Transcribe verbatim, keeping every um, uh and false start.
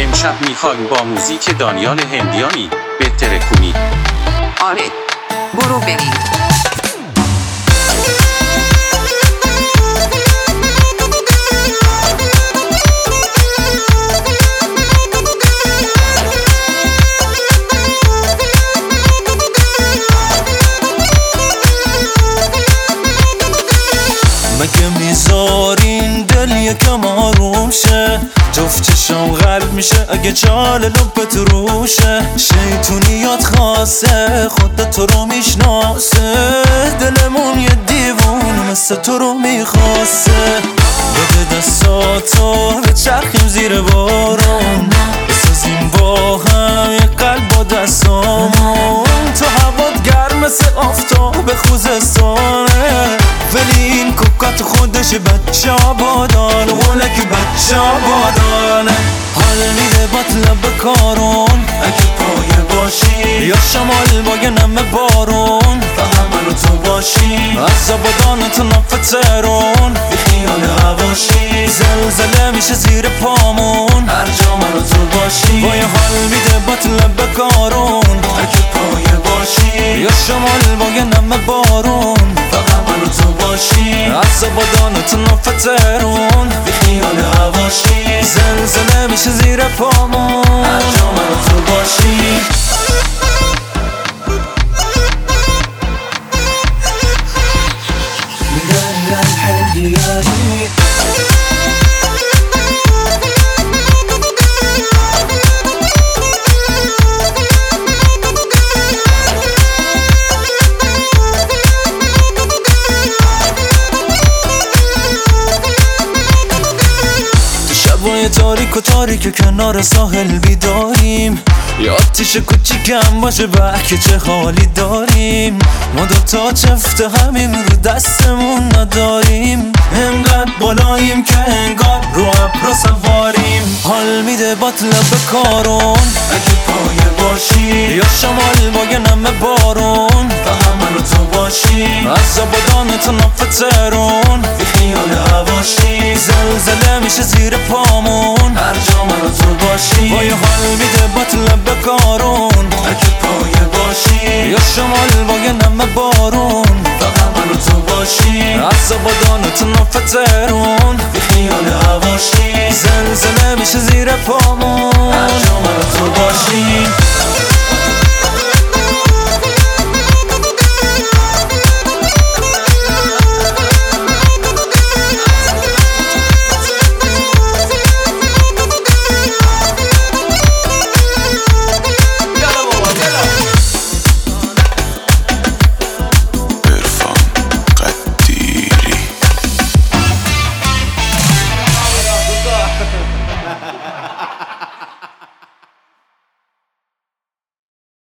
امشب میخوایم با موزیک دانیال هندیانی بهتره کنی. آره برو بریم. مگه میذارین دل یکم آروم شه؟ جفت چشم قلب میشه اگه چال لبت روشه. شیطونیات خاصه خود تو رو میشناسه، دلمون یه دیوون مثل تو رو میخواسته. بده دستاتو به چرخیم زیر بارون، بسازیم با هم یه قلب با دستامون. تو هوات گرم مثل آفتاب خوزستانه، ولی این کوکات خودش بچه آبادانه، ولک بچه آبادانه. حال میده بطلب کارون اگه پایه باشی، یا شمال با یه نمه بارون فقط من و تو باشی. از آبادان تو نفت ترون بی خیال هواشی، زلزله میشه زیر پامون هر جا من و تو باشی. با یه حال میده بطلب کارون اگه پایه باشی، یا شمال با یه نمه بارون فقط من و تو باشی. از آبادان تو نفت ترون بی خیال هواشی، زلزله میشه زیر پامون هر جا من و تو باشی. شبای تاریک و تاریک کنار ساحل بیداریم، یه آتیش کوچیکم باشه بحکه چه حالی داریم. ما دوتا چفت همین رو دستمون نداریم، انقدر بالاییم که انگار رو ابر سواریم. حال میده باطلب کارون اگه پایه باشی، یا شمال با یه نمه بارون فقط من و تو باشی. از آبادان تو نفت ترون بی خیال هواشی، زلزله میشه زیر پامون هر جا من و تو باشی. با یه حال میده باطلب کارون اگه پایه باشی، یا شمال با یه نمه بارون فقط من و تو باشی. از آبادان تو نفت ترون بی خیال هواشی، زلزله میشه زیر پامون